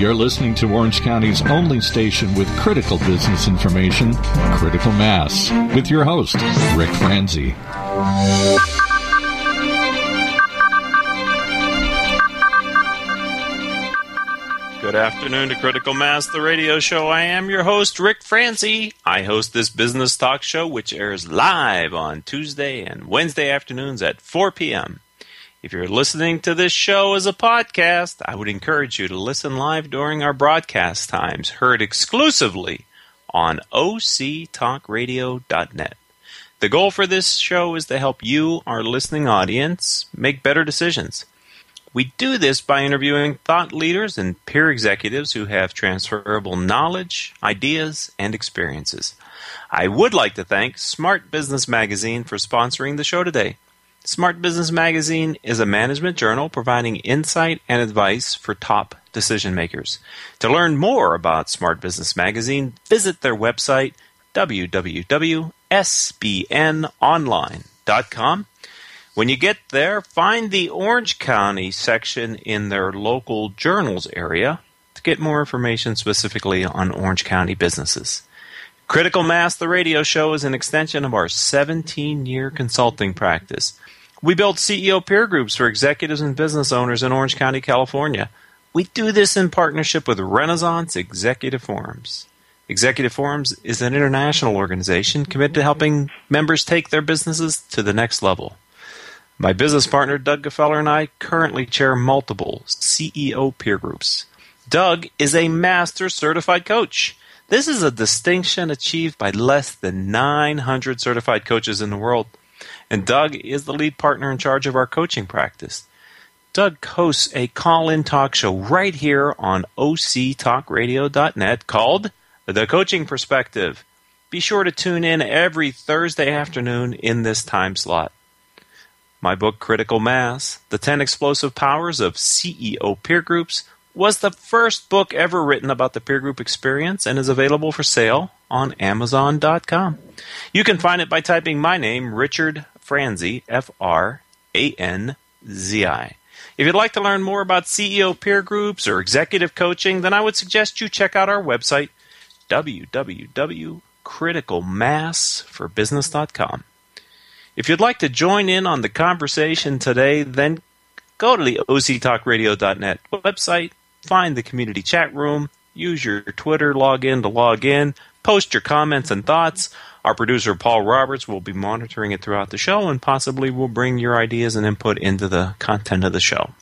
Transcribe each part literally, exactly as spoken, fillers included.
You're listening to Orange County's only station with critical business information, Critical Mass, with your host, Rick Franzi. Good afternoon to Critical Mass, the radio show. I am your host, Rick Franzi. I host this business talk show, which airs live on Tuesday and Wednesday afternoons at four p.m. If you're listening to this show as a podcast, I would encourage you to listen live during our broadcast times, heard exclusively on O C talk radio dot net. The goal for this show is to help you, our listening audience, make better decisions. We do this by interviewing thought leaders and peer executives who have transferable knowledge, ideas, and experiences. I would like to thank Smart Business Magazine for sponsoring the show today. Smart Business Magazine is a management journal providing insight and advice for top decision makers. To learn more about Smart Business Magazine, visit their website, w w w dot s b n online dot com. When you get there, find the Orange County section in their local journals area to get more information specifically on Orange County businesses. Critical Mass, the radio show, is an extension of our seventeen-year consulting practice. We build C E O peer groups for executives and business owners in Orange County, California. We do this in partnership with Renaissance Executive Forums. Executive Forums is an international organization committed to helping members take their businesses to the next level. My business partner, Doug Gefeller, and I currently chair multiple C E O peer groups. Doug is a master certified coach. This is a distinction achieved by less than nine hundred certified coaches in the world. And Doug is the lead partner in charge of our coaching practice. Doug hosts a call-in talk show right here on O C talk radio dot net called The Coaching Perspective. Be sure to tune in every Thursday afternoon in this time slot. My book, Critical Mass, The ten Explosive Powers of C E O Peer Groups, was the first book ever written about the peer group experience and is available for sale on amazon dot com. You can find it by typing my name, Richard Franzi, F R A N Z I. If you'd like to learn more about C E O peer groups or executive coaching, then I would suggest you check out our website, w w w dot critical mass for business dot com. If you'd like to join in on the conversation today, then go to the O C talk radio dot net website, find the community chat room, use your Twitter login to log in, post your comments and thoughts. Our producer, Paul Roberts, will be monitoring it throughout the show and possibly will bring your ideas and input into the content of the show.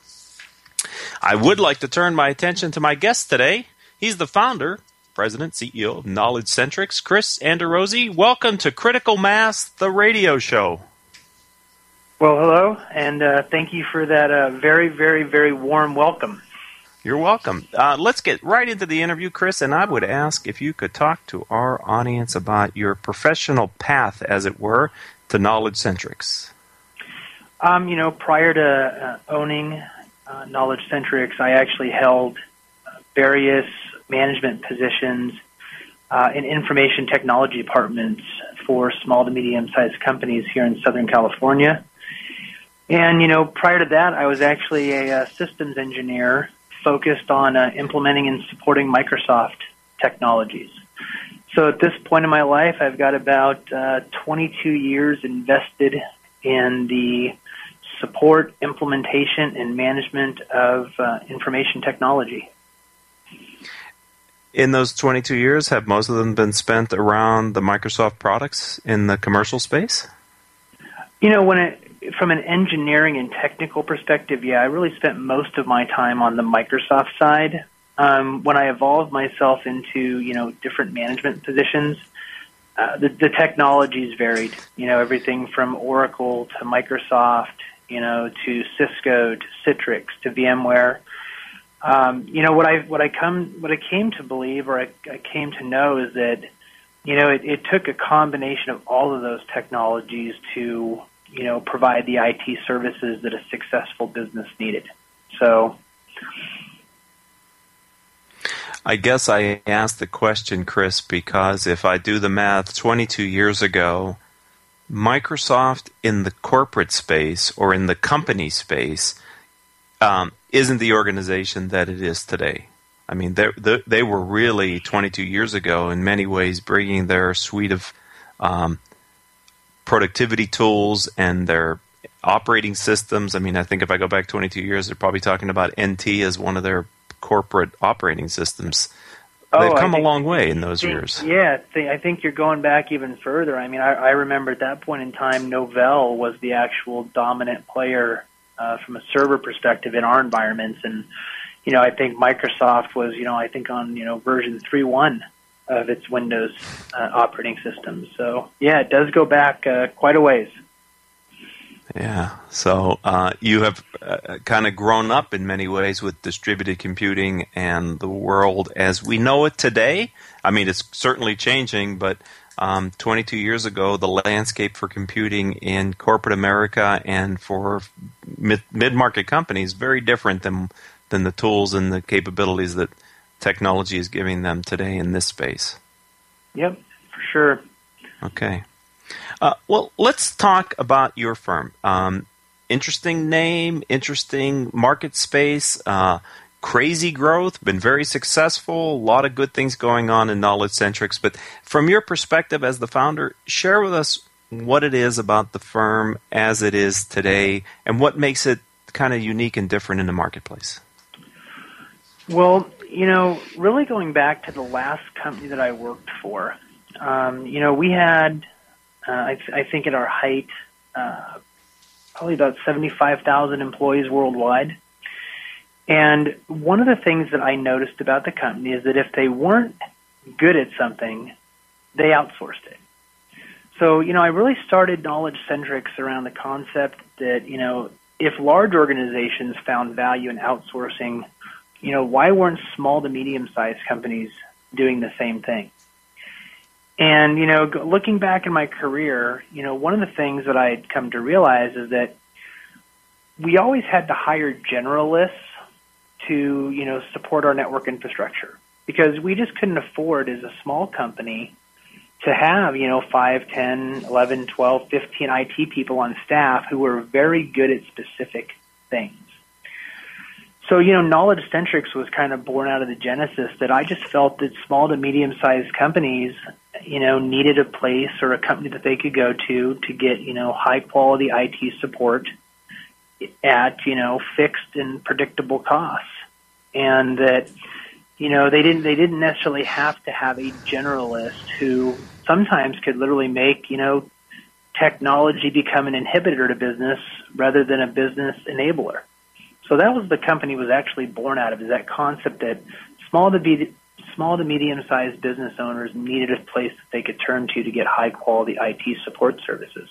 I would like to turn my attention to my guest today. He's the founder, President, C E O of Knowledge Centrics, Chris Anderozzi. Welcome to Critical Mass, the radio show. Well, hello, and uh, thank you for that uh, very, very, very warm welcome. You're welcome. Uh, let's get right into the interview, Chris, and I would ask if you could talk to our audience about your professional path, as it were, to Knowledge Centrics. Um, you know, prior to uh, owning uh, Knowledge Centrics, I actually held uh, various management positions uh, in information technology departments for small to medium-sized companies here in Southern California. And, you know, prior to that, I was actually a, a systems engineer focused on uh, implementing and supporting Microsoft technologies. So at this point in my life, I've got about uh, twenty-two years invested in the support, implementation, and management of uh, information technology. In those twenty-two years, have most of them been spent around the Microsoft products in the commercial space? You know, when it, from an engineering and technical perspective, yeah, I really spent most of my time on the Microsoft side. Um, when I evolved myself into, you know, different management positions, uh, the, the technologies varied. You know, everything from Oracle to Microsoft, you know, to Cisco to Citrix to VMware. Um, you know, what I what I come what I came to believe, or I, I came to know, is that, you know, it, it took a combination of all of those technologies to, you know, provide the I T services that a successful business needed. So, I guess I asked the question, Chris, because if I do the math, twenty-two years ago, Microsoft in the corporate space or in the company space um, isn't the organization that it is today. I mean, they they were really twenty-two years ago in many ways bringing their suite of um, productivity tools and their operating systems. I mean, I think if I go back twenty-two years, they're probably talking about N T as one of their corporate operating systems. They've oh, come think, a long way in those think, years. Yeah, I think you're going back even further. I mean, I, I remember at that point in time, Novell was the actual dominant player uh, from a server perspective in our environments. And, you know, I think Microsoft was, you know, I think on, you know, version three point one of its Windows uh, operating system. So, yeah, it does go back uh, quite a ways. Yeah, so uh, you have uh, kind of grown up in many ways with distributed computing and the world as we know it today. I mean, it's certainly changing, but um, twenty-two years ago, the landscape for computing in corporate America and for mid- mid-market companies very different than than the tools and the capabilities that technology is giving them today in this space. Yep, for sure. Okay. Uh, well, let's talk about your firm. Um, interesting name, interesting market space, uh, crazy growth, been very successful, a lot of good things going on in Knowledge Centrics. But from your perspective as the founder, share with us what it is about the firm as it is today and what makes it kind of unique and different in the marketplace. Well, you know, really going back to the last company that I worked for, um, you know, we had... Uh, I, th- I think at our height, uh, probably about seventy-five thousand employees worldwide. And one of the things that I noticed about the company is that if they weren't good at something, they outsourced it. So, you know, I really started Knowledge Centrics around the concept that, you know, if large organizations found value in outsourcing, you know, why weren't small to medium-sized companies doing the same thing? And, you know, looking back in my career, you know, one of the things that I had come to realize is that we always had to hire generalists to, you know, support our network infrastructure because we just couldn't afford as a small company to have, you know, five, ten, eleven, twelve, fifteen I T people on staff who were very good at specific things. So, you know, Knowledge Centrics was kind of born out of the genesis that I just felt that small to medium-sized companies, you know, needed a place or a company that they could go to to get, you know, high-quality I T support at, you know, fixed and predictable costs. And that, you know, they didn't they didn't necessarily have to have a generalist who sometimes could literally make, you know, technology become an inhibitor to business rather than a business enabler. So that was the company was actually born out of, is that concept that small to be, small to medium-sized business owners needed a place that they could turn to to get high-quality I T support services.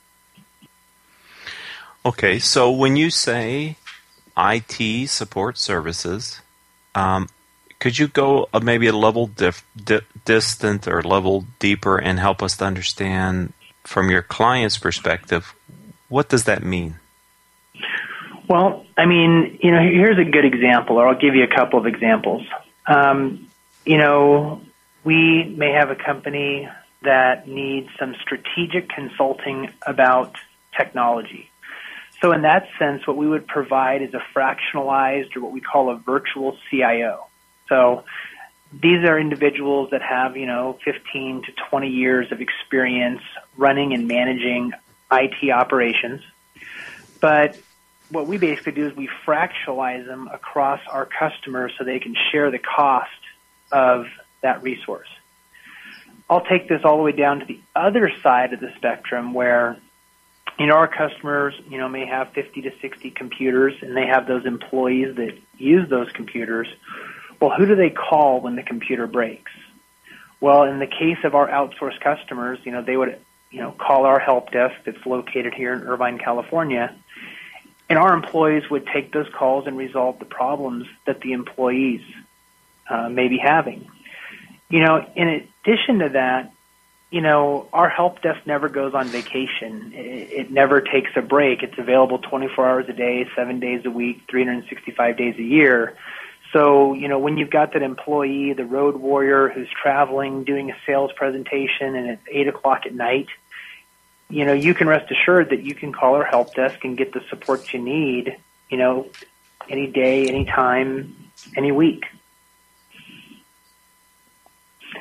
Okay, so when you say I T support services, um, could you go uh, maybe a level dif- di- distant or a level deeper and help us to understand from your client's perspective, what does that mean? Well, I mean, you know, here's a good example, or I'll give you a couple of examples. Um, you know, we may have a company that needs some strategic consulting about technology. So in that sense, what we would provide is a fractionalized or what we call a virtual C I O. So these are individuals that have, you know, fifteen to twenty years of experience running and managing I T operations. But what we basically do is we fractionalize them across our customers so they can share the cost of that resource. I'll take this all the way down to the other side of the spectrum where, you know, our customers, you know, may have fifty to sixty computers and they have those employees that use those computers. Well, who do they call when the computer breaks? Well, in the case of our outsourced customers, you know, they would, you know, call our help desk that's located here in Irvine, California, and our employees would take those calls and resolve the problems that the employees uh, may be having. You know, in addition to that, you know, our help desk never goes on vacation. It, it never takes a break. It's available twenty-four hours a day, seven days a week, three hundred sixty-five days a year. So, you know, when you've got that employee, the road warrior who's traveling, doing a sales presentation, and it's eight o'clock at night, you know, you can rest assured that you can call our help desk and get the support you need, you know, any day, any time, any week.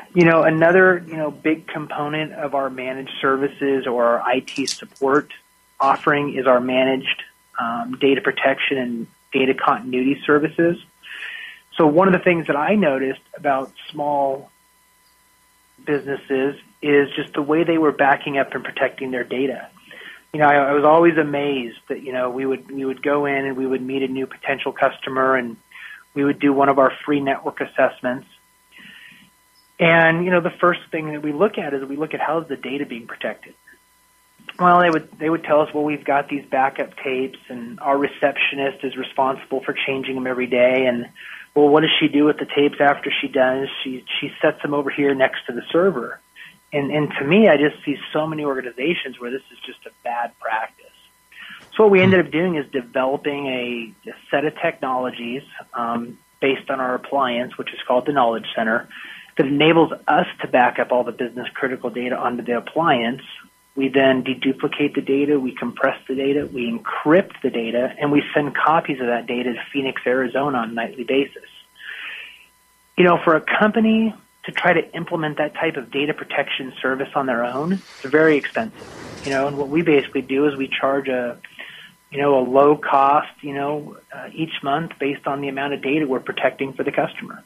You know, another, you know, big component of our managed services or our I T support offering is our managed um, data protection and data continuity services. So one of the things that I noticed about small businesses is just the way they were backing up and protecting their data. You know, I, I was always amazed that, you know, we would we would go in and we would meet a new potential customer and we would do one of our free network assessments. And, you know, the first thing that we look at is we look at how is the data being protected. Well, they would they would tell us, well, we've got these backup tapes and our receptionist is responsible for changing them every day. And, well, what does she do with the tapes after she does? She she sets them over here next to the server. And and to me, I just see so many organizations where this is just a bad practice. So what we ended up doing is developing a, a set of technologies um, based on our appliance, which is called the Knowledge Center, that enables us to back up all the business critical data onto the appliance. We then deduplicate the data, we compress the data, we encrypt the data, and we send copies of that data to Phoenix, Arizona on a nightly basis. You know, for a company to try to implement that type of data protection service on their own, it's very expensive. You know, and what we basically do is we charge a, you know, a low cost, you know, uh, each month based on the amount of data we're protecting for the customer.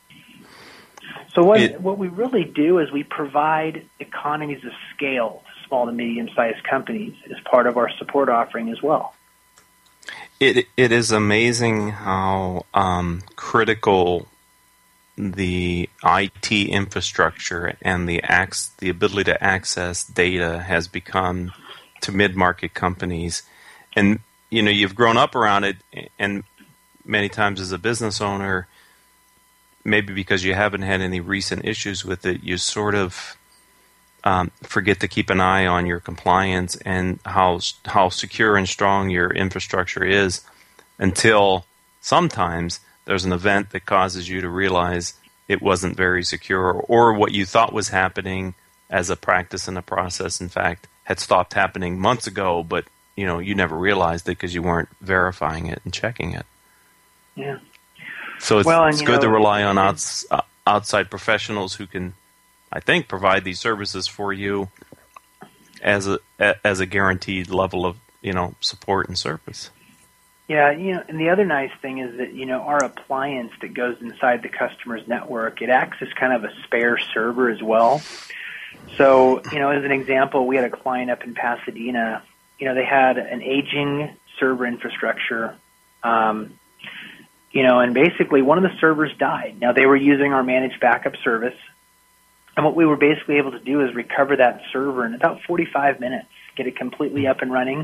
So what it, what we really do is we provide economies of scale to small to medium-sized companies as part of our support offering as well. It it is amazing how um, critical the I T infrastructure and the ac- the ability to access data has become to mid-market companies. And, you know, you've grown up around it, and many times as a business owner, maybe because you haven't had any recent issues with it, you sort of um, forget to keep an eye on your compliance and how how secure and strong your infrastructure is until sometimes there's an event that causes you to realize it wasn't very secure, or what you thought was happening as a practice and a process, in fact, had stopped happening months ago, but you know you never realized it because you weren't verifying it and checking it. Yeah. So it's, well, and, it's good know, to rely on outs, uh, outside professionals who can, I think, provide these services for you as a as a guaranteed level of, you know, support and service. Yeah, you know, and the other nice thing is that, you know, our appliance that goes inside the customer's network, it acts as kind of a spare server as well. So, you know, as an example, we had a client up in Pasadena. You know, they had an aging server infrastructure. Um, You know, and basically one of the servers died. Now, they were using our managed backup service, and what we were basically able to do is recover that server in about forty-five minutes, get it completely up and running.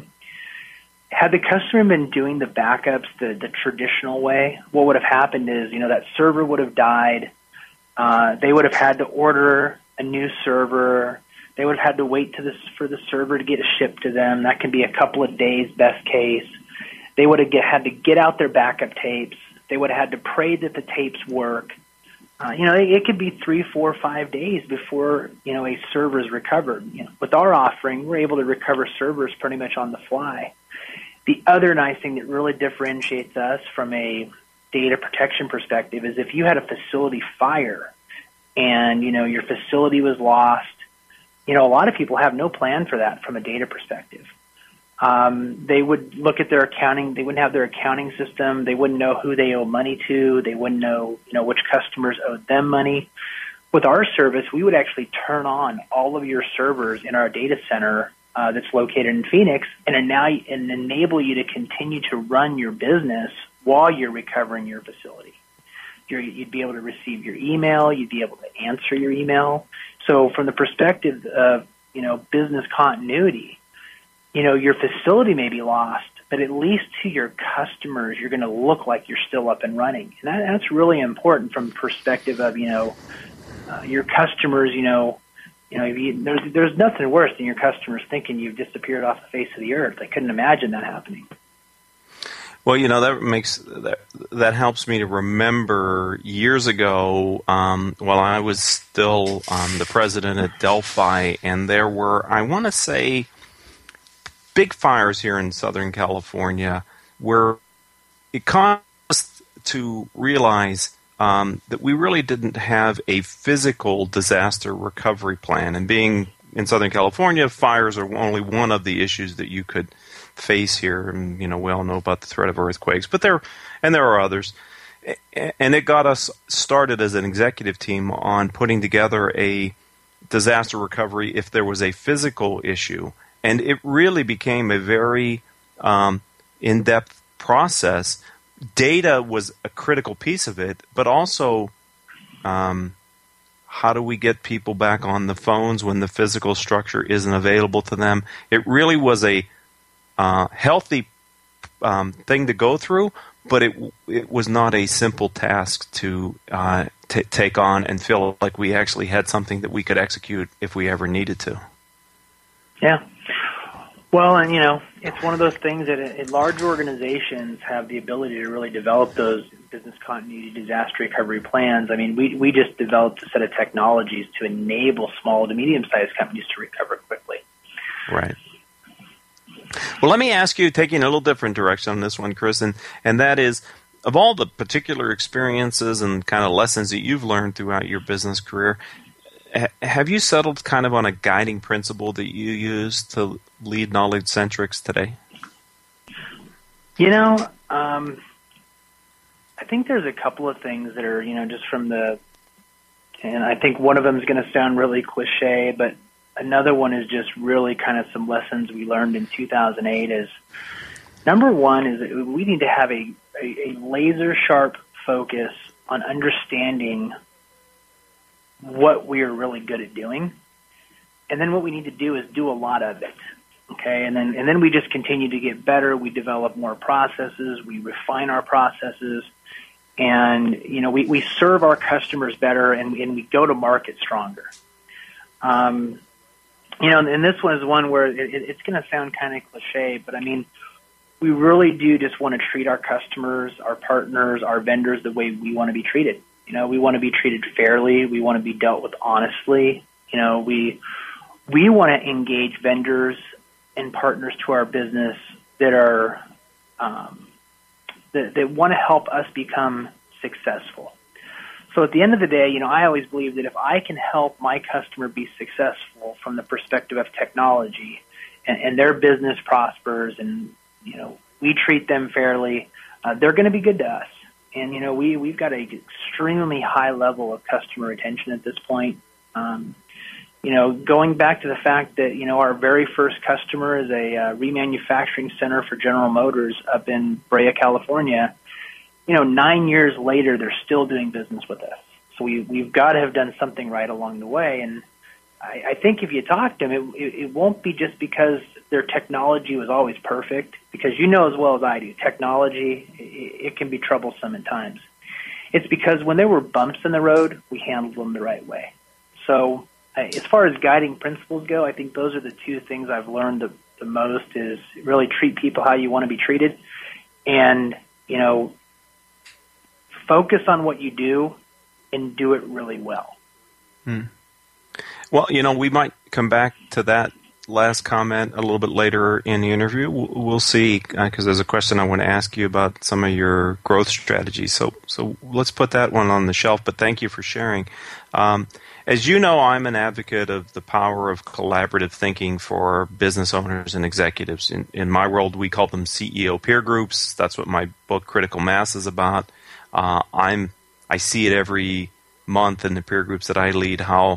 Had the customer been doing the backups the, the traditional way, what would have happened is, you know, that server would have died. Uh, they would have had to order a new server. They would have had to wait to this, for the server to get shipped to them. That can be a couple of days, best case. They would have get, had to get out their backup tapes. They would have had to pray that the tapes work. Uh, you know, it, it could be three, four, five days before, you know, a server is recovered. You know, with our offering, we're able to recover servers pretty much on the fly. The other nice thing that really differentiates us from a data protection perspective is if you had a facility fire and, you know, your facility was lost, you know, a lot of people have no plan for that from a data perspective. Um, they would look at their accounting. They wouldn't have their accounting system. They wouldn't know who they owe money to. They wouldn't know, you know, which customers owed them money. With our service, we would actually turn on all of your servers in our data center uh, that's located in Phoenix, and now and enable you to continue to run your business while you're recovering your facility. You're, you'd be able to receive your email. You'd be able to answer your email. So, from the perspective of, you know, business continuity, you know, your facility may be lost, but at least to your customers, you're going to look like you're still up and running. And that, that's really important from the perspective of, you know, uh, your customers, you know, you know, you, there's, there's nothing worse than your customers thinking you've disappeared off the face of the earth. I couldn't imagine that happening. Well, you know, that makes that, that helps me to remember years ago, um, while I was still um, the president at Delphi, and there were, I want to say, big fires here in Southern California where it caused us to realize um, that we really didn't have a physical disaster recovery plan. And being in Southern California, fires are only one of the issues that you could face here. And, you know, we all know about the threat of earthquakes, but there, and there are others. And it got us started as an executive team on putting together a disaster recovery if there was a physical issue. And it really became a very um, in-depth process. Data was a critical piece of it, but also um, how do we get people back on the phones when the physical structure isn't available to them? It really was a uh, healthy um, thing to go through, but it it was not a simple task to uh, t- take on and feel like we actually had something that we could execute if we ever needed to. Yeah. Well, and, you know, it's one of those things that in large organizations have the ability to really develop those business continuity disaster recovery plans. I mean, we we just developed a set of technologies to enable small to medium-sized companies to recover quickly. Right. Well, let me ask you, taking a little different direction on this one, Chris, and, and that is, of all the particular experiences and kind of lessons that you've learned throughout your business career, ha- have you settled kind of on a guiding principle that you use to lead Knowledge Centrics today? You know, um, I think there's a couple of things that are, you know, just from the, and I think one of them is going to sound really cliche, but another one is just really kind of some lessons we learned in two thousand eight is, number one is that we need to have a, a, a laser-sharp focus on understanding what we are really good at doing. And then what we need to do is do a lot of it, okay? And then and then we just continue to get better. We develop more processes. We refine our processes. And, you know, we, we serve our customers better, and, and we go to market stronger. Um You know, and this one is one where it, it's going to sound kind of cliche, but I mean, we really do just want to treat our customers, our partners, our vendors the way we want to be treated. You know, we want to be treated fairly. We want to be dealt with honestly. You know, we we want to engage vendors and partners to our business that are um, that, that want to help us become successful. So at the end of the day, you know, I always believe that if I can help my customer be successful from the perspective of technology, and, and their business prospers, and, you know, we treat them fairly, uh, they're going to be good to us. And, you know, we, we've got an extremely high level of customer retention at this point. Um, you know, going back to the fact that, you know, our very first customer is a uh, remanufacturing center for General Motors up in Brea, California. You know, nine years later, they're still doing business with us. So we, we've got to have done something right along the way. And I, I think if you talk to them, it, it, it won't be just because their technology was always perfect, because you know as well as I do, technology, it, it can be troublesome at times. It's because when there were bumps in the road, we handled them the right way. So uh, as far as guiding principles go, I think those are the two things I've learned the, the most is really treat people how you want to be treated. And, you know, focus on what you do and do it really well. Hmm. Well, you know, we might come back to that last comment a little bit later in the interview. We'll see, because uh, there's a question I want to ask you about some of your growth strategies. So, so let's put that one on the shelf. But thank you for sharing. Um, as you know, I'm an advocate of the power of collaborative thinking for business owners and executives. In, in my world, we call them C E O peer groups. That's what my book Critical Mass is about. Uh, I'm I see it every month in the peer groups that I lead, how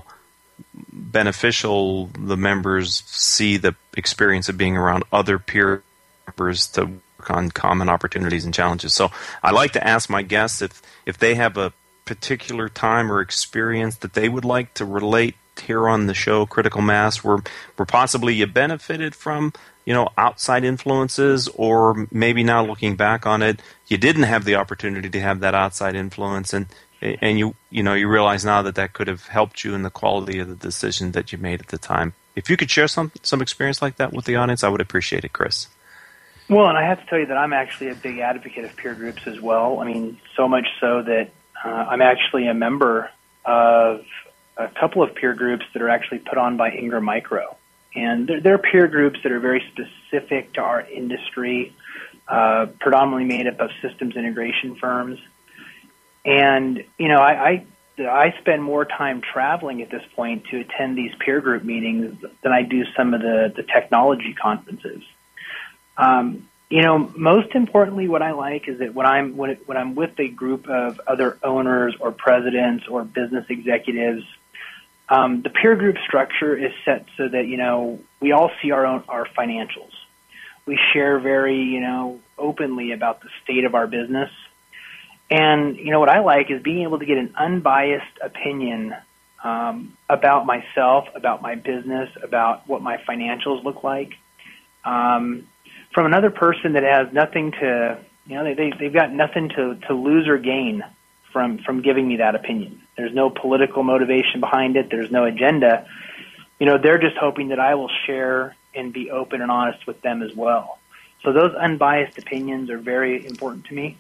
beneficial the members see the experience of being around other peer members to work on common opportunities and challenges. So I like to ask my guests if, if they have a particular time or experience that they would like to relate here on the show, Critical Mass, where, where possibly you benefited from, you know, outside influences, or maybe now looking back on it, you didn't have the opportunity to have that outside influence, and and you you know you realize now that that could have helped you in the quality of the decision that you made at the time. If you could share some some experience like that with the audience, I would appreciate it, Chris. Well, and I have to tell you that I'm actually a big advocate of peer groups as well. I mean, so much so that uh, I'm actually a member of a couple of peer groups that are actually put on by Ingram Micro. And they're, they're peer groups that are very specific to our industry, uh, predominantly made up of systems integration firms. And, you know, I, I I spend more time traveling at this point to attend these peer group meetings than I do some of the, the technology conferences. Um, you know, most importantly, what I like is that when I'm when, it, when I'm with a group of other owners or presidents or business executives, um, the peer group structure is set so that, you know, we all see our own our financials. We share very, you know, openly about the state of our business. And, you know, what I like is being able to get an unbiased opinion um, about myself, about my business, about what my financials look like, um, from another person that has nothing to, you know, they, they, they've got nothing to, to lose or gain from, from giving me that opinion. There's no political motivation behind it. There's no agenda. You know, they're just hoping that I will share and be open and honest with them as well. So those unbiased opinions are very important to me.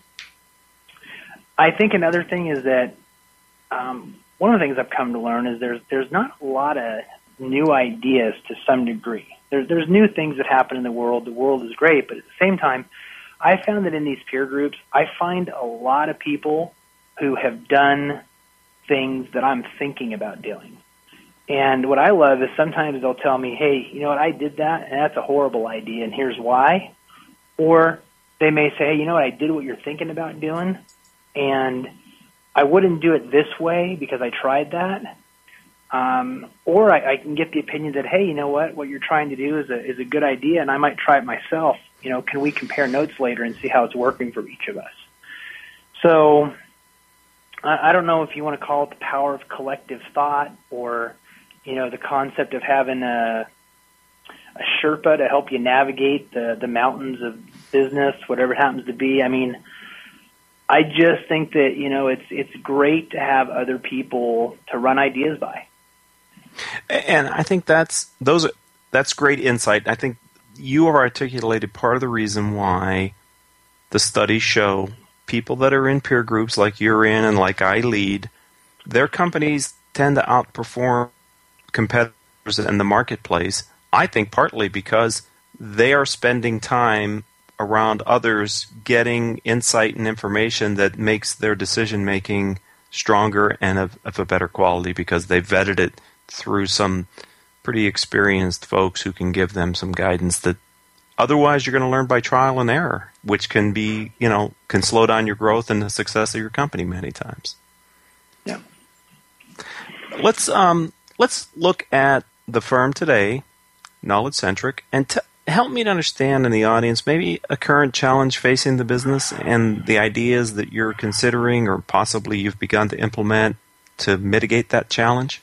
I think another thing is that um, one of the things I've come to learn is there's there's not a lot of new ideas to some degree. There's there's new things that happen in the world. The world is great, but at the same time, I found that in these peer groups, I find a lot of people who have done things that I'm thinking about doing. And what I love is sometimes they'll tell me, hey, you know what, I did that, and that's a horrible idea, and here's why. Or they may say, hey, you know what, I did what you're thinking about doing, and I wouldn't do it this way because I tried that. Um, or I, I can get the opinion that, hey, you know what, what you're trying to do is a is a good idea, and I might try it myself. You know, can we compare notes later and see how it's working for each of us? So I, I don't know if you want to call it the power of collective thought, or, you know, the concept of having a, a Sherpa to help you navigate the, the mountains of business, whatever it happens to be. I mean, I just think that, you know, it's it's great to have other people to run ideas by. And I think that's those that's great insight. I think you have articulated part of the reason why the studies show people that are in peer groups like you're in and like I lead, their companies tend to outperform competitors in the marketplace. I think partly because they are spending time around others getting insight and information that makes their decision-making stronger and of, of a better quality because they vetted it through some pretty experienced folks who can give them some guidance that otherwise you're going to learn by trial and error, which can be, you know, can slow down your growth and the success of your company many times. Yeah. Let's um let's look at the firm today, Knowledge Centric, and t- help me to understand in the audience maybe a current challenge facing the business and the ideas that you're considering or possibly you've begun to implement to mitigate that challenge.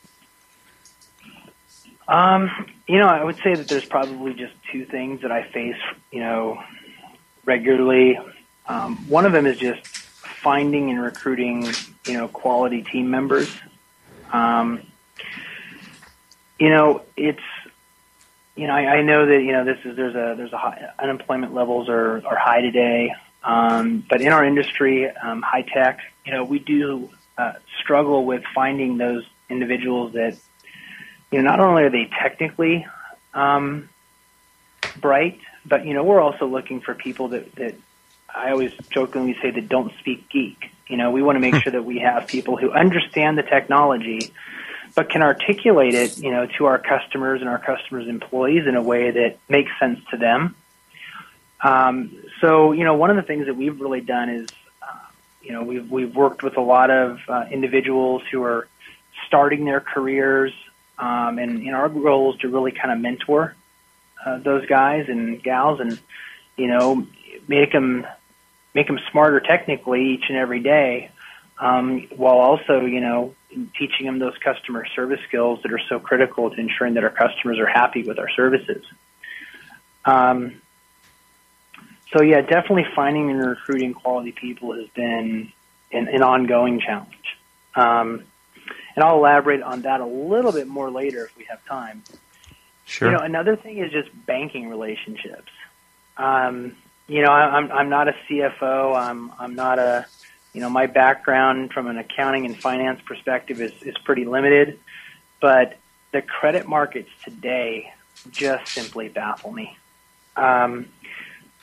Um, you know, I would say that there's probably just two things that I face, you know, regularly. Um, one of them is just finding and recruiting, you know, quality team members. Um, you know, it's, you know, I, I know that, you know, this is, there's a, there's a high, unemployment levels are, are high today. Um, but in our industry, um, high tech, you know, we do uh, struggle with finding those individuals that, you know, not only are they technically um, bright, but, you know, we're also looking for people that, that I always jokingly say that don't speak geek. You know, we want to make sure that we have people who understand the technology, but can articulate it, you know, to our customers and our customers' employees in a way that makes sense to them. Um, so, you know, one of the things that we've really done is, uh, you know, we've we've worked with a lot of uh, individuals who are starting their careers. Um, and, and our goal is to really kind of mentor uh, those guys and gals, and, you know, make them make them smarter technically each and every day, um, while also, you know, teaching them those customer service skills that are so critical to ensuring that our customers are happy with our services. Um, so yeah, definitely finding and recruiting quality people has been an, an ongoing challenge. Um, And I'll elaborate on that a little bit more later if we have time. Sure. You know, another thing is just banking relationships. Um, you know, I, I'm I'm not a C F O. I'm I'm not a, you know, my background from an accounting and finance perspective is is pretty limited, but the credit markets today just simply baffle me. Um,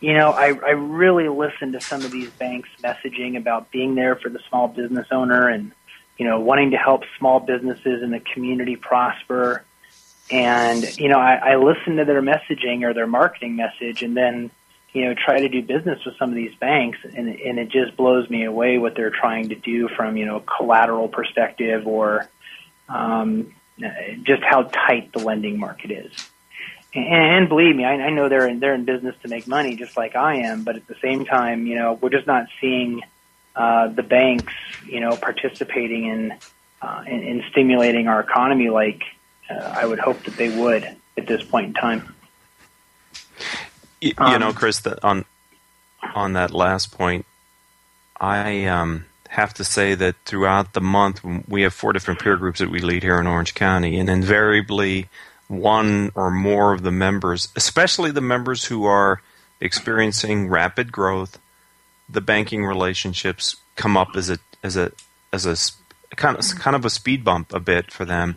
you know, I, I really listen to some of these banks messaging about being there for the small business owner and, you know, wanting to help small businesses in the community prosper. And, you know, I, I listen to their messaging or their marketing message and then, you know, try to do business with some of these banks. And, and it just blows me away what they're trying to do from, you know, collateral perspective or um, just how tight the lending market is. And, and believe me, I, I know they're in, they're in business to make money just like I am. But at the same time, you know, we're just not seeing uh, the banks, you know, participating in, uh, in, in stimulating our economy like uh, I would hope that they would at this point in time. You, you know, Chris, that on on that last point, I um, have to say that throughout the month, we have four different peer groups that we lead here in Orange County, and invariably one or more of the members, especially the members who are experiencing rapid growth, the banking relationships come up as a as a as a kind of kind of a speed bump a bit for them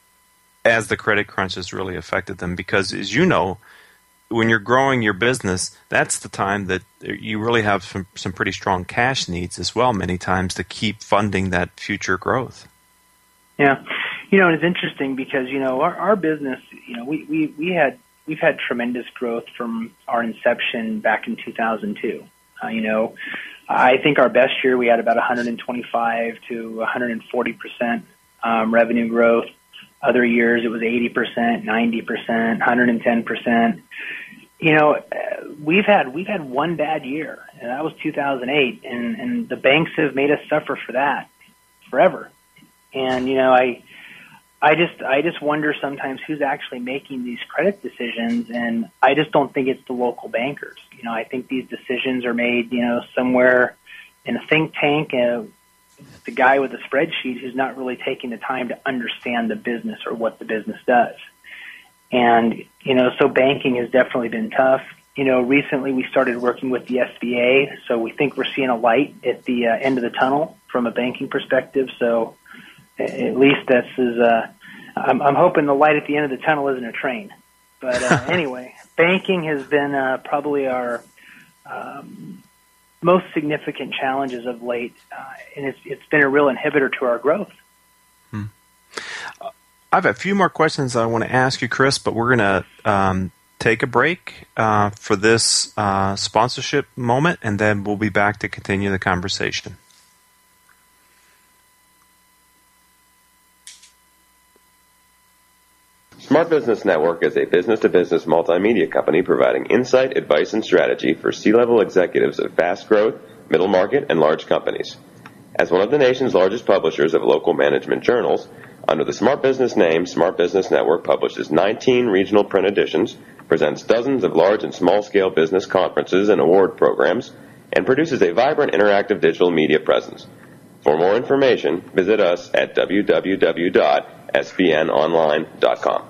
as the credit crunch has really affected them. Because, as you know, when you're growing your business, that's the time that you really have some, some pretty strong cash needs as well, many times, to keep funding that future growth. Yeah. You know, it's interesting because, you know, our, our business, you know, we, we, we had, we've had tremendous growth from our inception back in two thousand two. Uh, you know, I think our best year we had about one hundred twenty-five to one hundred forty percent um, revenue growth. Other years it was eighty percent, ninety percent, one hundred ten percent. You know, we've had we've had one bad year, and that was two thousand eight, and, and the banks have made us suffer for that forever. And you know, I I just I just wonder sometimes who's actually making these credit decisions, and I just don't think it's the local bankers. You know, I think these decisions are made, you know, somewhere in a think tank, uh, the guy with a spreadsheet who's not really taking the time to understand the business or what the business does. And, you know, so banking has definitely been tough. You know, recently we started working with the S B A, so we think we're seeing a light at the uh, end of the tunnel from a banking perspective. So at least this is, uh, I'm, I'm hoping the light at the end of the tunnel isn't a train. But uh, anyway, banking has been uh, probably our um, most significant challenges of late, uh, and it's, it's been a real inhibitor to our growth. Hmm. Uh, I have a few more questions I want to ask you, Chris, but we're going to um, take a break uh, for this uh, sponsorship moment, and then we'll be back to continue the conversation. Smart Business Network is a business-to-business multimedia company providing insight, advice, and strategy for C-level executives of fast-growth, middle-market, and large companies. As one of the nation's largest publishers of local management journals, under the Smart Business name, Smart Business Network publishes nineteen regional print editions, presents dozens of large and small-scale business conferences and award programs, and produces a vibrant interactive digital media presence. For more information, visit us at w w w dot s b n online dot com.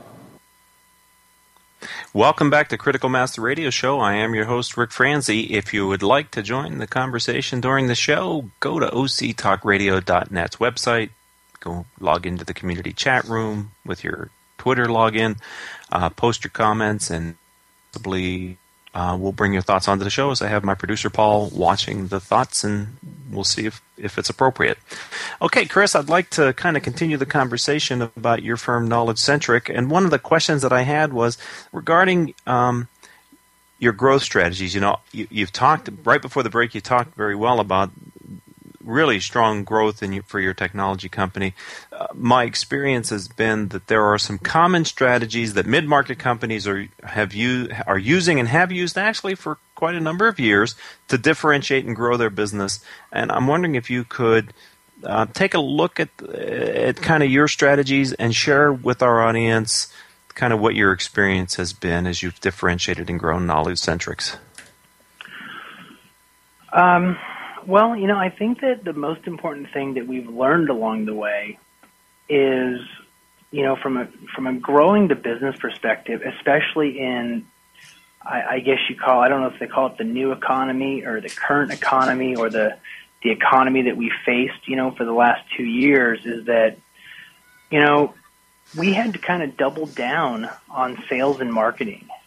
Welcome back to Critical Mass, the radio show. I am your host, Rick Franzi. If you would like to join the conversation during the show, go to o c talk radio dot net's website. Go log into the community chat room with your Twitter login. Uh, post your comments, and possibly uh, we'll bring your thoughts onto the show as I have my producer, Paul, watching the thoughts, and we'll see if, if it's appropriate. Okay, Chris, I'd like to kind of continue the conversation about your firm, Knowledge Centric. And one of the questions that I had was regarding um, your growth strategies. You know, you, you've talked, right before the break, you talked very well about really strong growth in you, for your technology company. Uh, my experience has been that there are some common strategies that mid-market companies are have you are using and have used actually for quite a number of years to differentiate and grow their business. And I'm wondering if you could uh, take a look at at kind of your strategies and share with our audience kind of what your experience has been as you've differentiated and grown Knowledge Centrics. Um. Well, you know, I think that the most important thing that we've learned along the way is, you know, from a from a growing the business perspective, especially in, I, I guess you call, I don't know if they call it the new economy or the current economy or the the economy that we faced, you know, for the last two years, is that, you know, we had to kind of double down on sales and marketing.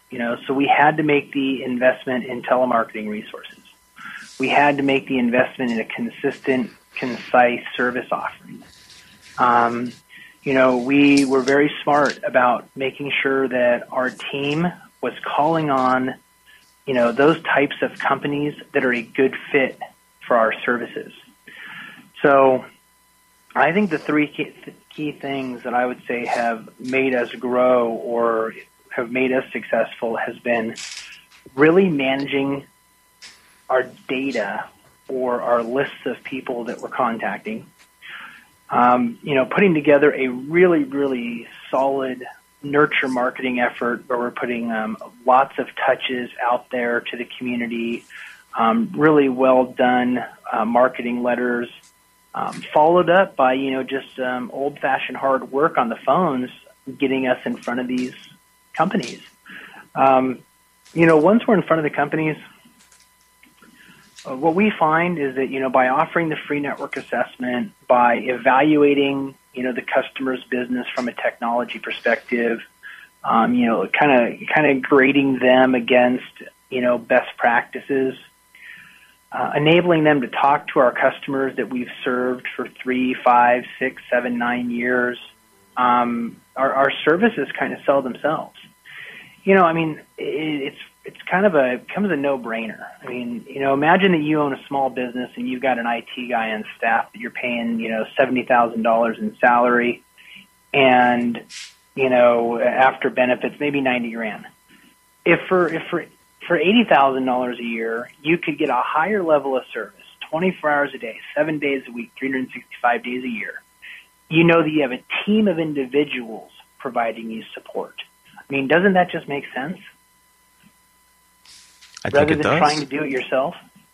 You know, so we had to make the investment in telemarketing resources. We had to make the investment in a consistent, concise service offering. Um, you know, we were very smart about making sure that our team was calling on, you know, those types of companies that are a good fit for our services. So I think the three key, key things that I would say have made us grow or have made us successful has been really managing our data or our lists of people that we're contacting. Um, you know, putting together a really, really solid nurture marketing effort where we're putting um, lots of touches out there to the community, um, really well done uh, marketing letters, um, followed up by, you know, just um, old-fashioned hard work on the phones, getting us in front of these companies. Um, you know, once we're in front of the companies, uh, what we find is that, you know, by offering the free network assessment, by evaluating, you know, the customer's business from a technology perspective, um, you know, kind of kind of grading them against, you know, best practices, uh, enabling them to talk to our customers that we've served for three, five, six, seven, nine years. Um, our, our services kind of sell themselves. You know, I mean, it, it's it's kind of a it becomes a no-brainer. I mean, you know, imagine that you own a small business and you've got an I T guy on staff that you're paying, you know, seventy thousand dollars in salary, and you know, after benefits, maybe ninety grand. If for if for for eighty thousand dollars a year, you could get a higher level of service, twenty-four hours a day, seven days a week, three hundred sixty-five days a year. You know that you have a team of individuals providing you support. I mean, doesn't that just make sense? I Rather think it than does. trying to do it yourself?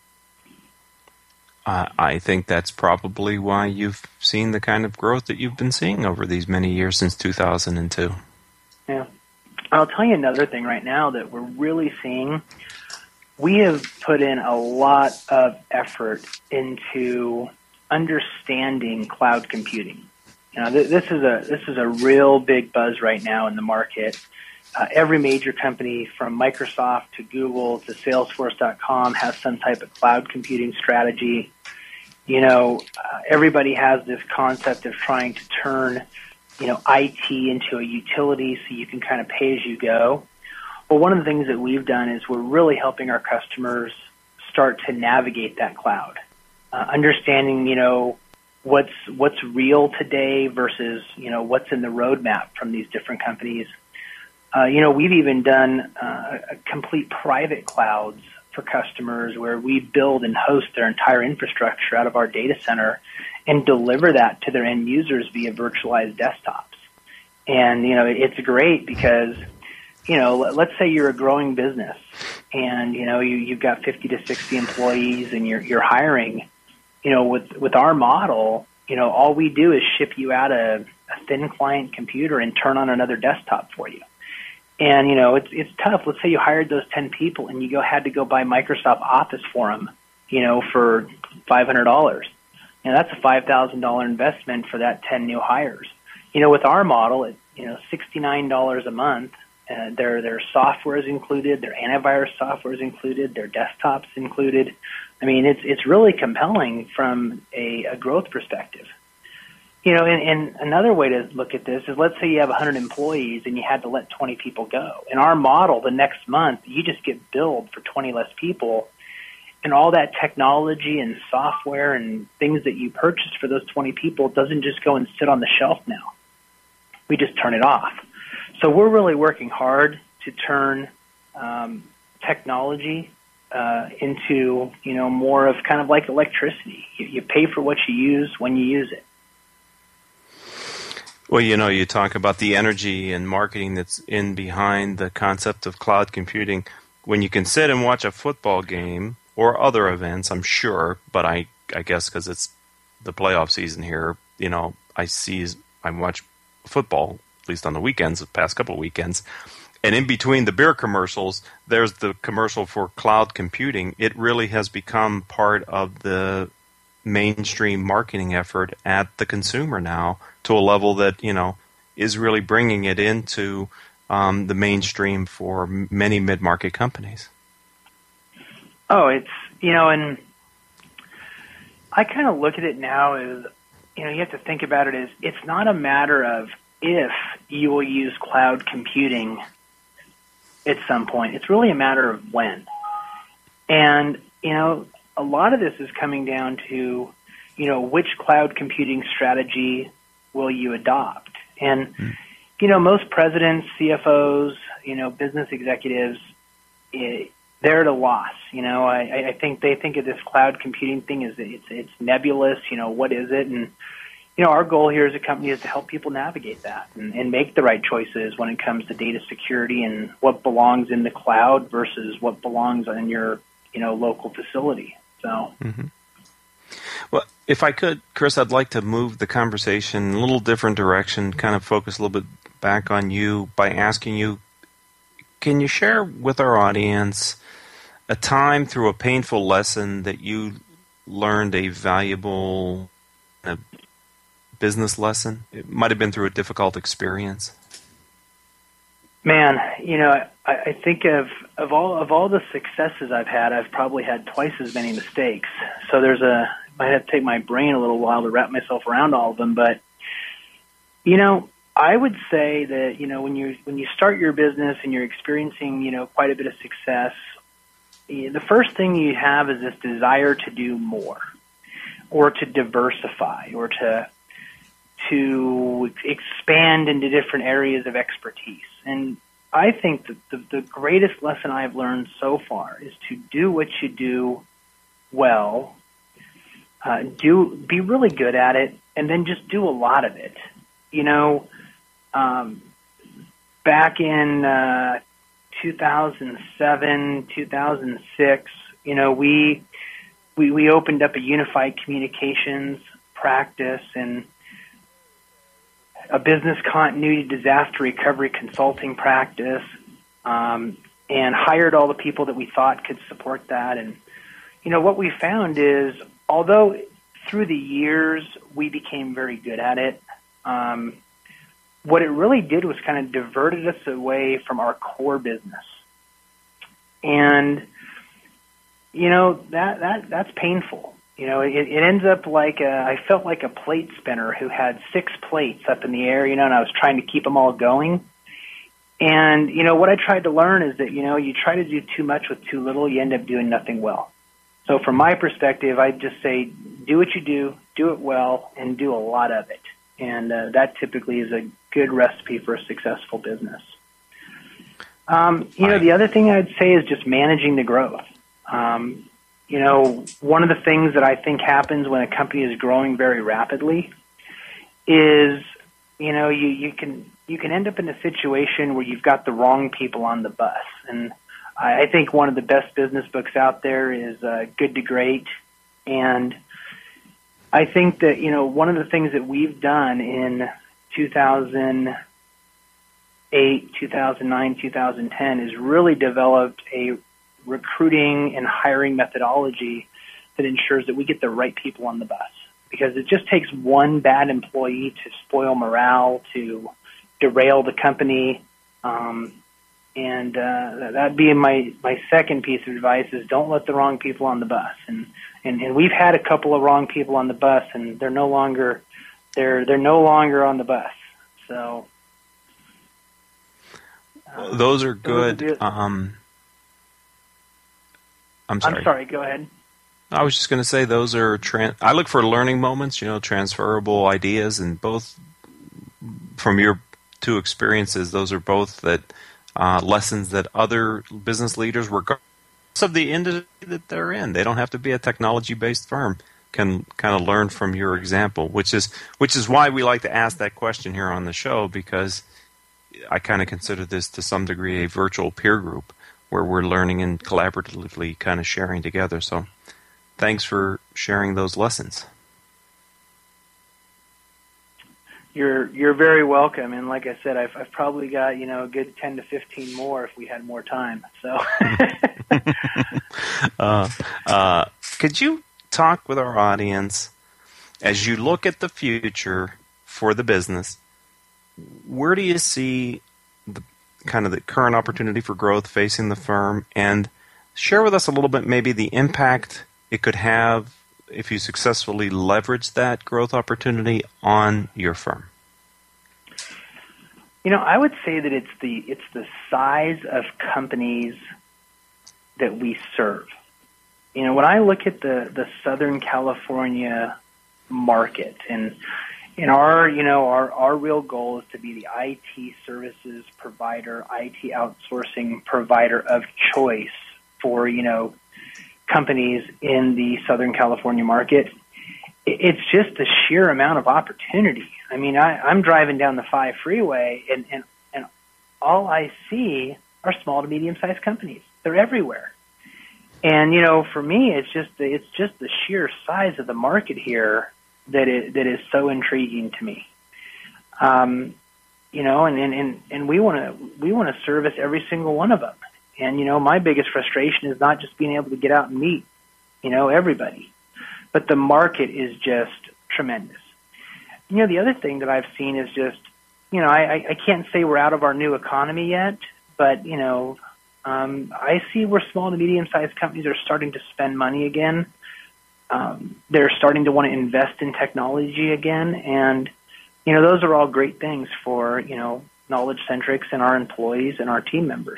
Uh, I think that's probably why you've seen the kind of growth that you've been seeing over these many years since two thousand two. Yeah. I'll tell you another thing right now that we're really seeing. We have put in a lot of effort into understanding cloud computing. You know, th- this is a this is a real big buzz right now in the market. Uh, every major company from Microsoft to Google to Salesforce dot com has some type of cloud computing strategy. You know, uh, everybody has this concept of trying to turn, you know, I T into a utility so you can kind of pay as you go. Well, one of the things that we've done is we're really helping our customers start to navigate that cloud, uh, understanding, you know, what's what's real today versus, you know, what's in the roadmap from these different companies. Uh, you know, we've even done uh, complete private clouds for customers where we build and host their entire infrastructure out of our data center and deliver that to their end users via virtualized desktops. And, you know, it's great because, you know, let's say you're a growing business and, you know, you, you've got fifty to sixty employees and you're, you're hiring. You know, with, with our model, you know, all we do is ship you out a, a thin client computer and turn on another desktop for you. And, you know, it's it's tough. Let's say you hired those ten people and you go had to go buy Microsoft Office for them, you know, for five hundred dollars. You know, that's a five thousand dollars investment for that ten new hires. You know, with our model, it, you know, sixty-nine dollars a month, uh, their, their software is included, their antivirus software is included, their desktops included. I mean, it's it's really compelling from a, a growth perspective. You know, and, and another way to look at this is, let's say you have one hundred employees and you had to let twenty people go. In our model, the next month, you just get billed for twenty less people, and all that technology and software and things that you purchased for those twenty people doesn't just go and sit on the shelf now. We just turn it off. So we're really working hard to turn um, technology uh, into, you know, more of kind of like electricity. You, you pay for what you use when you use it. Well, you know, you talk about the energy and marketing that's in behind the concept of cloud computing. When you can sit and watch a football game or other events, I'm sure, but I, I guess because it's the playoff season here, you know, I see, I watch football, at least on the weekends, the past couple of weekends, and in between the beer commercials, there's the commercial for cloud computing. It really has become part of the mainstream marketing effort at the consumer now to a level that, you know, is really bringing it into um, the mainstream for many mid-market companies. Oh, it's, you know, and I kind of look at it now as, you know, you have to think about it as it's not a matter of if you will use cloud computing at some point. It's really a matter of when. And, you know, a lot of this is coming down to, you know, which cloud computing strategy will you adopt? And, mm. you know, most presidents, C F Os, you know, business executives, it, they're at a loss. You know, I, I think they think of this cloud computing thing as it's, it's nebulous. You know, what is it? And, you know, our goal here as a company is to help people navigate that and, and make the right choices when it comes to data security and what belongs in the cloud versus what belongs in your, you know, local facility. So. Mm-hmm. Well, if I could, Chris, I'd like to move the conversation in a little different direction, kind of focus a little bit back on you by asking you, can you share with our audience a time through a painful lesson that you learned a valuable uh, business lesson? It might have been through a difficult experience. Man, you know, I, I think of, of all of all the successes I've had, I've probably had twice as many mistakes. So there's a, I have to take my brain a little while to wrap myself around all of them. But, you know, I would say that, you know, when you when you start your business and you're experiencing, you know, quite a bit of success, the first thing you have is this desire to do more, or to diversify, or to to expand into different areas of expertise. And I think that the, the greatest lesson I've learned so far is to do what you do well, uh, do be really good at it, and then just do a lot of it. You know, um, back in uh, two thousand seven, two thousand six, you know, we, we we opened up a unified communications practice and a business continuity disaster recovery consulting practice, um, and hired all the people that we thought could support that. And, you know, what we found is, although through the years we became very good at it, um, what it really did was kind of diverted us away from our core business. And, you know, that, that that's painful. You know, it, it ends up like a, I felt like a plate spinner who had six plates up in the air, you know, and I was trying to keep them all going. And, you know, what I tried to learn is that, you know, you try to do too much with too little, you end up doing nothing well. So from my perspective, I just say, do what you do, do it well, and do a lot of it. And uh, that typically is a good recipe for a successful business. Um, you know, the other thing I'd say is just managing the growth. Um, You know, one of the things that I think happens when a company is growing very rapidly is, you know, you, you can you can end up in a situation where you've got the wrong people on the bus. And I, I think one of the best business books out there is uh, Good to Great. And I think that, you know, one of the things that we've done in two thousand eight, two thousand nine, two thousand ten is really developed a recruiting and hiring methodology that ensures that we get the right people on the bus. Because it just takes one bad employee to spoil morale, to derail the company. Um, and uh, that'd be my, my second piece of advice is don't let the wrong people on the bus. And, and, and we've had a couple of wrong people on the bus, and they're no longer they're they're no longer on the bus. So uh, those are good. Those are um, I'm sorry. I'm sorry. Go ahead. I was just going to say those are. Tran- I look for learning moments, you know, transferable ideas, and both from your two experiences, those are both that uh, lessons that other business leaders, regardless of the industry that they're in, they don't have to be a technology-based firm, can kind of learn from your example. Which is which is why we like to ask that question here on the show, because I kind of consider this to some degree a virtual peer group, where we're learning and collaboratively kind of sharing together. So thanks for sharing those lessons. You're you're very welcome. And like I said, I've, I've probably got, you know, a good ten to fifteen more if we had more time. So uh, uh, could you talk with our audience as you look at the future for the business? Where do you see the kind of the current opportunity for growth facing the firm, and share with us a little bit maybe the impact it could have if you successfully leverage that growth opportunity on your firm. You know, I would say that it's the it's the size of companies that we serve. You know, when I look at the, the Southern California market, and in our, you know, our, our real goal is to be the I T services provider, I T outsourcing provider of choice for, you know, companies in the Southern California market. It's just the sheer amount of opportunity. I mean, I, I'm driving down the five freeway, and, and, and all I see are small to medium-sized companies. They're everywhere. And, you know, for me, it's just the, it's just the sheer size of the market here that is, that is so intriguing to me. Um, you know, and, and, and, and we want to we want to service every single one of them. And, you know, my biggest frustration is not just being able to get out and meet, you know, everybody. But the market is just tremendous. You know, the other thing that I've seen is just, you know, I, I can't say we're out of our new economy yet, but, you know, um, I see where small to medium-sized companies are starting to spend money again. Um, they're starting to want to invest in technology again. And, you know, those are all great things for, you know, Knowledge Centrics and our employees and our team members.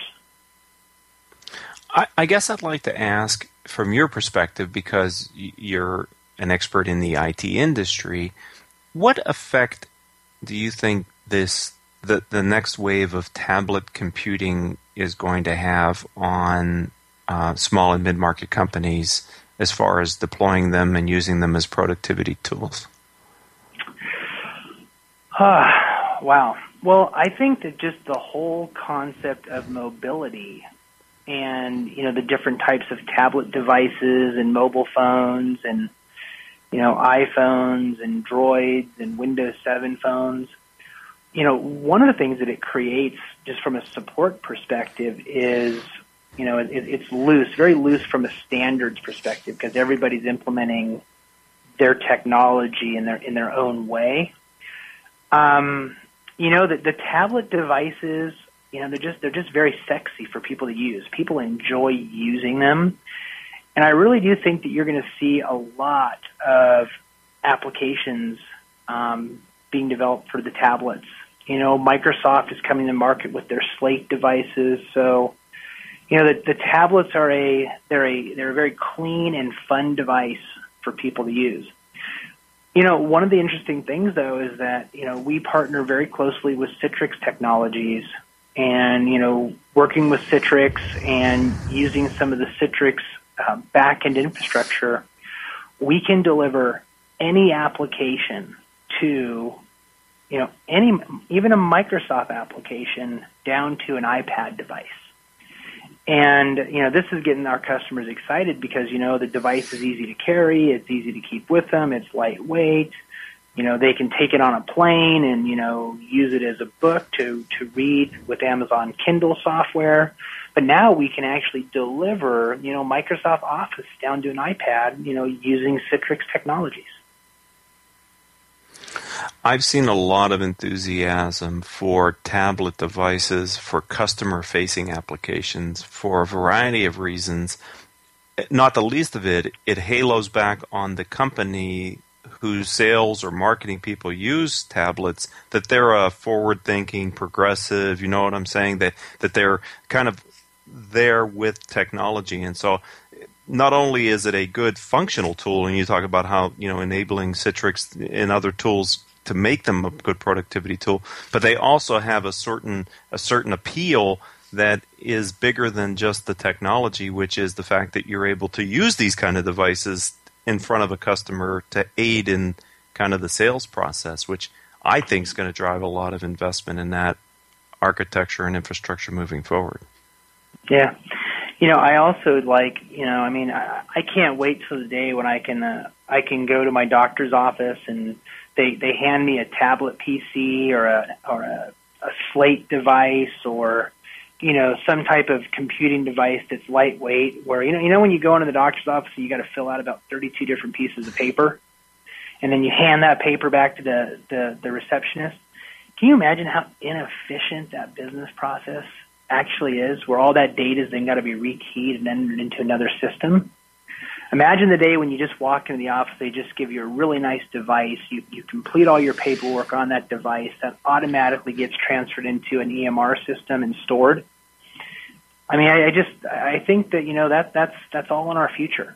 I, I guess I'd like to ask, from your perspective, because you're an expert in the I T industry, what effect do you think this the, the next wave of tablet computing is going to have on uh, small and mid-market companies as far as deploying them and using them as productivity tools? Uh, wow. Well, I think that just the whole concept of mobility and, you know, the different types of tablet devices and mobile phones and, you know, iPhones and Droids and Windows seven phones, you know, one of the things that it creates just from a support perspective is, you know, it, it's loose, very loose from a standards perspective, because everybody's implementing their technology in their in their own way. Um, you know, the, the tablet devices, you know, they're just they're just very sexy for people to use. People enjoy using them. And I really do think that you're going to see a lot of applications um, being developed for the tablets. You know, Microsoft is coming to market with their Slate devices. So, you know, the, the tablets are a they're a they're a very clean and fun device for people to use. You know, one of the interesting things, though, is that, you know, we partner very closely with Citrix Technologies, and, you know, working with Citrix and using some of the Citrix uh, back-end infrastructure, we can deliver any application to, you know, any, even a Microsoft application down to an iPad device. And, you know, this is getting our customers excited because, you know, the device is easy to carry, it's easy to keep with them, it's lightweight. You know, they can take it on a plane and, you know, use it as a book to, to read with Amazon Kindle software. But now we can actually deliver, you know, Microsoft Office down to an iPad, you know, using Citrix Technologies. I've seen a lot of enthusiasm for tablet devices, for customer-facing applications, for a variety of reasons. Not the least of it, it halos back on the company whose sales or marketing people use tablets, that they're a forward-thinking, progressive, you know what I'm saying, that, that they're kind of there with technology. And so not only is it a good functional tool, and you talk about how, you know, enabling Citrix and other tools to make them a good productivity tool, but they also have a certain a certain appeal that is bigger than just the technology, which is the fact that you're able to use these kind of devices in front of a customer to aid in kind of the sales process, which I think is going to drive a lot of investment in that architecture and infrastructure moving forward. Yeah. You know, I also like, you know, I mean, I, I can't wait till the day when I can uh, I can go to my doctor's office and they, they hand me a tablet P C or a or a, a Slate device or, you know, some type of computing device that's lightweight. Where you know, you know, when you go into the doctor's office, you got to fill out about thirty-two different pieces of paper, and then you hand that paper back to the the, the receptionist. can you imagine how inefficient that business process actually is, where all that data is then got to be rekeyed and entered into another system? Imagine the day when you just walk into the office, they just give you a really nice device, you, you complete all your paperwork on that device, that automatically gets transferred into an E M R system and stored. I mean, I, I just, I think that, you know, that that's that's all in our future.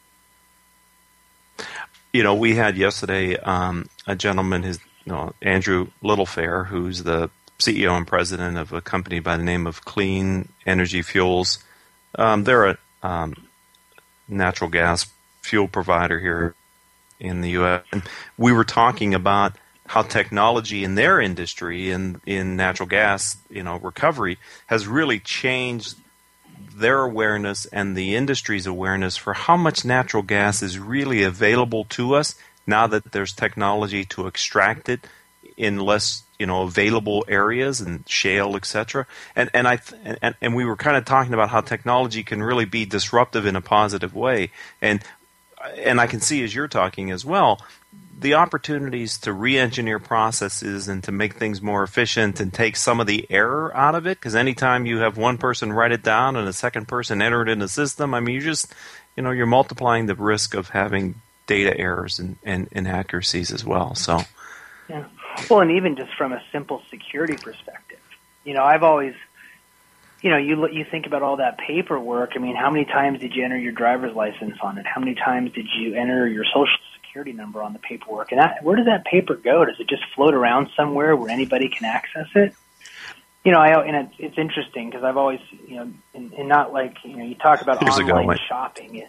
You know, we had yesterday um, a gentleman, his, you know, Andrew Littlefair, who's the C E O and president of a company by the name of Clean Energy Fuels. Um, they're a um, natural gas fuel provider here in the U S And we were talking about how technology in their industry, in in natural gas, you know, recovery, has really changed their awareness and the industry's awareness for how much natural gas is really available to us now that there's technology to extract it in less, you know, available areas and shale, et cetera. And and I and, and we were kind of talking about how technology can really be disruptive in a positive way. And and I can see, as you're talking as well, the opportunities to re-engineer processes and to make things more efficient and take some of the error out of it. Because anytime you have one person write it down and a second person enter it in the system, I mean, you just, you know, you're multiplying the risk of having data errors and, and inaccuracies as well. So, yeah. Well, and even just from a simple security perspective, you know, I've always, you know, you you think about all that paperwork. I mean, how many times did you enter your driver's license on it? How many times did you enter your social security number on the paperwork? And that, where does that paper go? Does it just float around somewhere where anybody can access it? You know, I, and it's, it's interesting because I've always, you know, and, and not like, you know, you talk about Years online ago, shopping.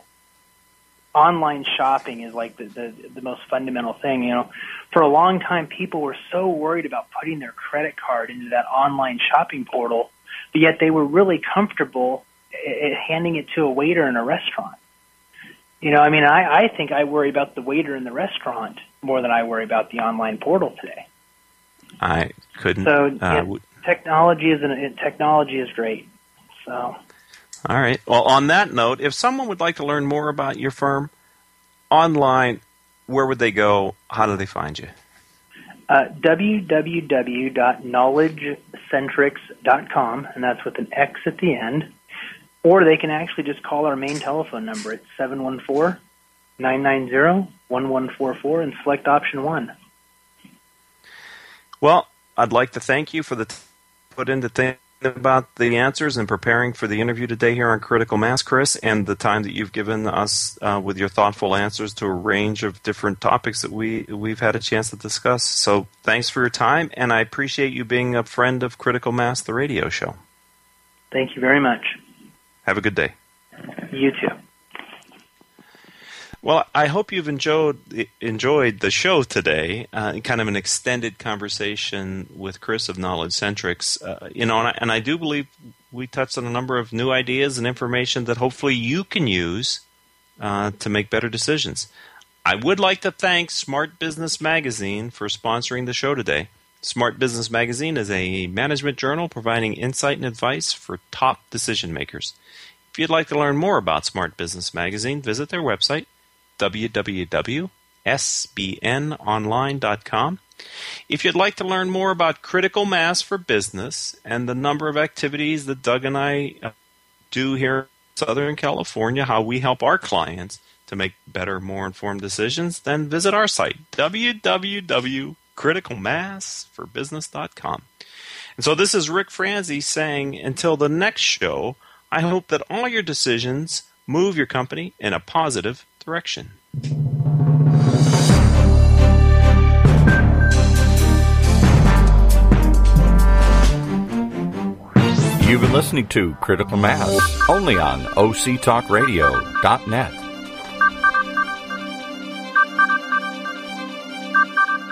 Online shopping is like the, the the most fundamental thing. You know, for a long time, people were so worried about putting their credit card into that online shopping portal, but yet they were really comfortable uh, handing it to a waiter in a restaurant. You know, I mean, I, I think I worry about the waiter in the restaurant more than I worry about the online portal today. I couldn't. So uh, yeah, w- technology is an, technology is great. So. All right. Well, on that note, if someone would like to learn more about your firm online, where would they go? How do they find you? Uh, w w w dot knowledge centrics dot com, and that's with an X at the end. Or they can actually just call our main telephone number at seven one four, nine nine zero, one one four four and select option one. Well, I'd like to thank you for the t- put into thing about the answers and preparing for the interview today here on Critical Mass, Chris, and the time that you've given us uh, with your thoughtful answers to a range of different topics that we, we've had a chance to discuss. So thanks for your time, and I appreciate you being a friend of Critical Mass, the radio show. Thank you very much. Have a good day. You too. Well, I hope you've enjoyed enjoyed the show today. Uh, kind of an extended conversation with Chris of Knowledge Centrics. Uh, you know, and I, and I do believe we touched on a number of new ideas and information that hopefully you can use uh, to make better decisions. I would like to thank Smart Business Magazine for sponsoring the show today. Smart Business Magazine is a management journal providing insight and advice for top decision makers. If you'd like to learn more about Smart Business Magazine, visit their website, w w w dot s b n online dot com. If you'd like to learn more about Critical Mass for Business and the number of activities that Doug and I do here in Southern California, how we help our clients to make better, more informed decisions, then visit our site, w w w dot critical mass for business dot com. And so this is Rick Franzi saying, until the next show, I hope that all your decisions move your company in a positive direction. You've been listening to Critical Mass, only on o c talk radio dot net.